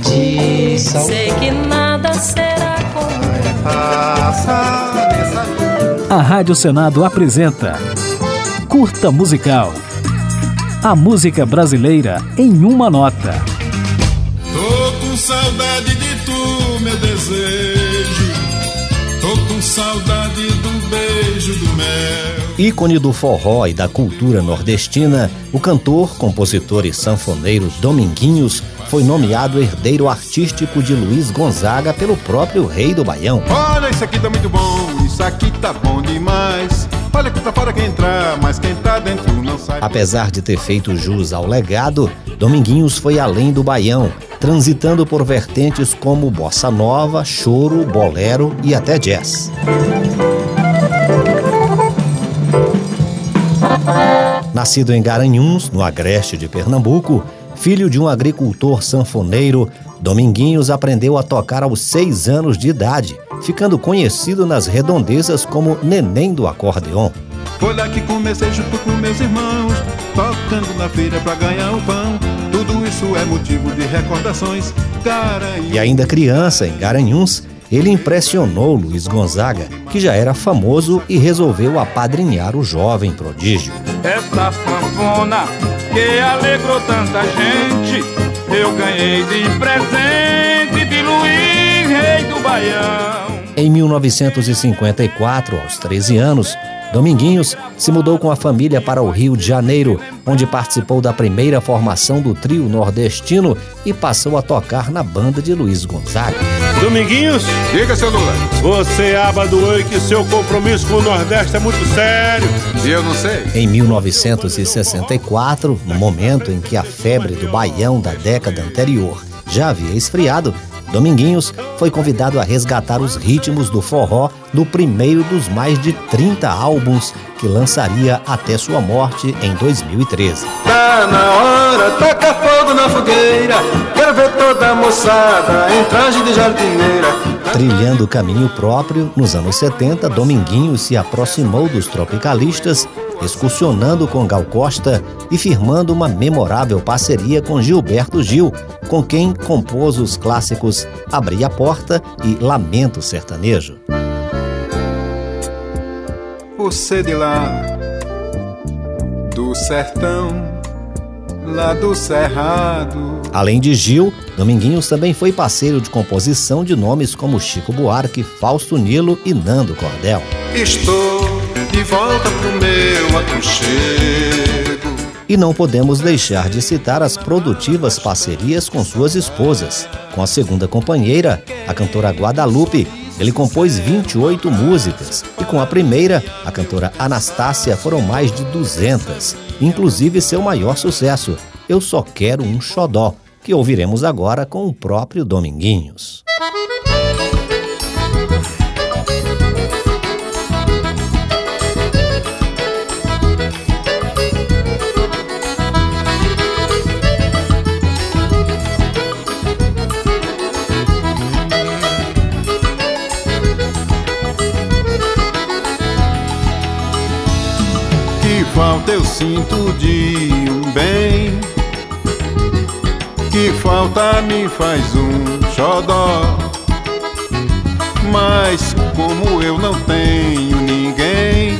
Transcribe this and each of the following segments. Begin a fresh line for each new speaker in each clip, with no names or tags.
tradição.
Sei que nada será como
A Rádio Senado apresenta Curta Musical. A música brasileira em uma nota.
Tô com saudade de tu, meu desejo. Tô com saudade do beijo do mel.
Ícone do forró e da cultura nordestina, o cantor, compositor e sanfoneiro Dominguinhos foi nomeado herdeiro artístico de Luiz Gonzaga pelo próprio rei do Baião.
Olha, isso aqui tá muito bom, isso aqui tá bom demais. Olha que tá fora quem entrar, mas quem tá dentro não sai.
Apesar de ter feito jus ao legado, Dominguinhos foi além do Baião, transitando por vertentes como bossa nova, choro, bolero e até jazz. Nascido em Garanhuns, no agreste de Pernambuco, filho de um agricultor sanfoneiro, Dominguinhos aprendeu a tocar aos 6 anos de idade, ficando conhecido nas redondezas como Neném do Acordeon.
Foi lá que comecei junto com meus irmãos, tocando na feira pra ganhar o pão. Tudo isso é motivo de recordações.
E ainda criança, em Garanhuns, ele impressionou Luiz Gonzaga, que já era famoso e resolveu apadrinhar o jovem prodígio.
Essa sanfona que alegrou tanta gente, eu ganhei de presente de Luiz, rei do Baião.
Em 1954, aos 13 anos, Dominguinhos se mudou com a família para o Rio de Janeiro, onde participou da primeira formação do trio nordestino e passou a tocar na banda de Luiz Gonzaga.
Dominguinhos,
diga, seu Lula.
Você abadoou que seu compromisso com o Nordeste é muito sério.
E eu não sei.
Em 1964, no momento em que a febre do Baião da década anterior já havia esfriado, Dominguinhos foi convidado a resgatar os ritmos do forró no primeiro dos mais de 30 álbuns que lançaria até sua morte em 2013.
Tá na hora, taca fogo na fogueira, quero ver toda a moçada em traje de jardineira.
Trilhando caminho próprio, nos anos 70, Dominguinhos se aproximou dos tropicalistas, excursionando com Gal Costa e firmando uma memorável parceria com Gilberto Gil, com quem compôs os clássicos Abri a Porta e Lamento Sertanejo.
Você de lá, do sertão, lá do cerrado.
Além de Gil, Dominguinhos também foi parceiro de composição de nomes como Chico Buarque, Fausto Nilo e Nando Cordel.
Estou de volta pro meu aconchego.
E não podemos deixar de citar as produtivas parcerias com suas esposas. Com a segunda companheira, a cantora Guadalupe, ele compôs 28 músicas. E com a primeira, a cantora Anastácia, foram mais de 200. Inclusive seu maior sucesso, Eu Só Quero um Xodó, que ouviremos agora com o próprio Dominguinhos.
Que falta eu sinto de um bem, que falta me faz um xodó. Mas como eu não tenho ninguém,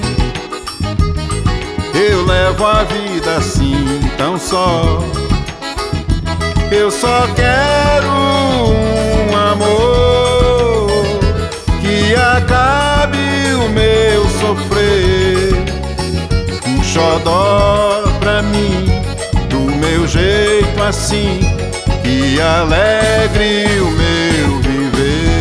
eu levo a vida assim tão só. Eu só quero um amor que acabe o meu sofrer. Um xodó pra mim, do meu jeito assim, que alegre o meu viver.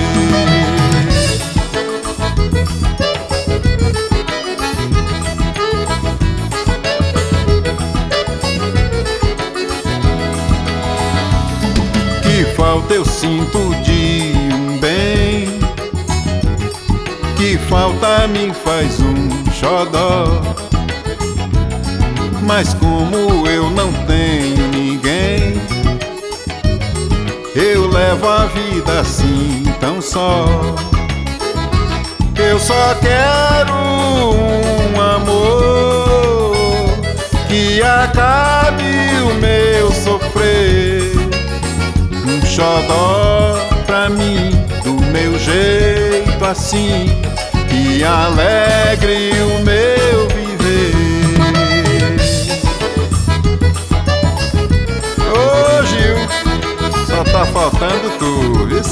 Que falta eu sinto de um bem, que falta me faz um xodó. Mas como eu não tenho ninguém, eu levo a vida assim tão só. Eu só quero um amor que acabe o meu sofrer. Um xodó xodó pra mim, do meu jeito assim, que alegre o meu viver. Ô Gil, só tá faltando tu, viu?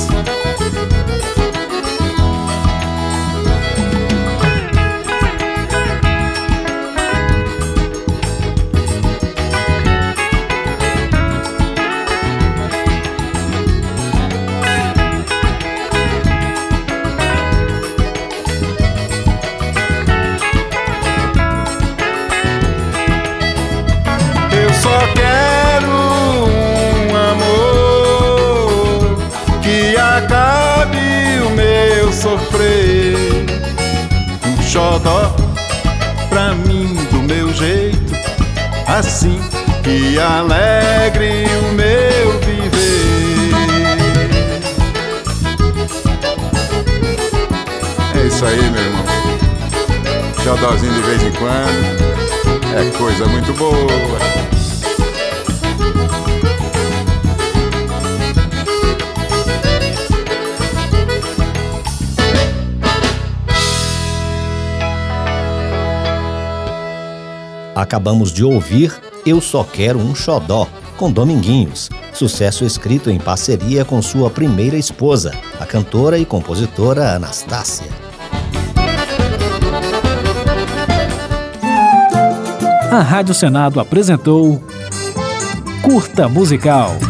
Só quero um amor que acabe o meu sofrer, um xodó pra mim do meu jeito, assim que alegre o meu viver. É isso aí, meu irmão, xodózinho de vez em quando é coisa muito boa.
Acabamos de ouvir Eu Só Quero um Xodó, com Dominguinhos, sucesso escrito em parceria com sua primeira esposa, a cantora e compositora Anastácia.
A Rádio Senado apresentou Curta Musical.